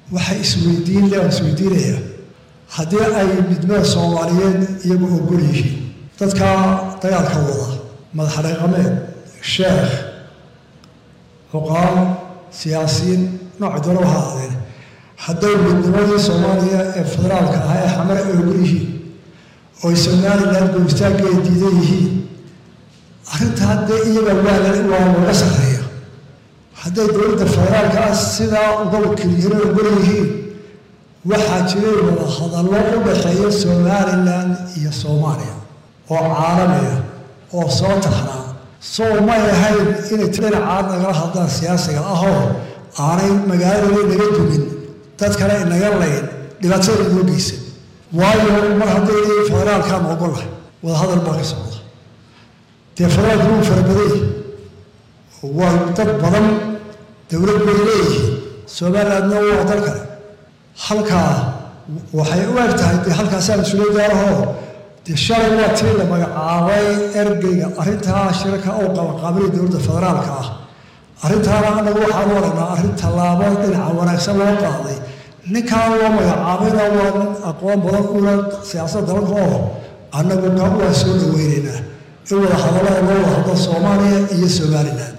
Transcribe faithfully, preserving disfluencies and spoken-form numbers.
waxay isweydiin leh isweydiinaya haddii ay midnimada Soomaaliyeed iyagu ogol yihiin dadka dagaalka wada madax dhaqameed sheekh xuqaan siyaasiyiin nooc doon waxa ahayd hadday midnimada Soomaaliya ee federaalka ah ee xamar ay ogol yihiin oo Soomaaliland goostaageed diiday yihiin arrinta hadday iyaga waa laga saxeeyo hadday dowladda federaalka ah sidaa uga wakiilyihiin oo ogol yihiin waxaa jiray wada hadallo u dhexeeya Soomaaliland iyo Soomaaliya oo caalami ah oo soo taxnaa soo ma yahay inay dhinaca nagala hadlaan siyaasiga ah oo aanay magaalada naga dumin dad kale naga leeyin dhibaatada loo geysay waayo mar hadday federaalka ma ogolahay wada hadal baa ka socda dee federaalku wuu farabaday waa dad badan dowlad bay leeyihiin Soomaalilandna waa dal kale halkaa waxay u egtahay dee halkaasaan isugu gaaraho dee shalay waa tii la magacaabay ergeyga arrintaa shirka oo qabaqaabay dowladda federaalka ah arrintaana anagu waxaan waragnaa arrin tallaabo dhinaca wanaagsan loo qaaday ninkaan loo magacaabayna waa nin aqoon badan una siyaasadda dalka oo annagu waa soo dhaweynaynaa in wada hadallada loo wada hadlo Soomaaliya iyo Soomaaliland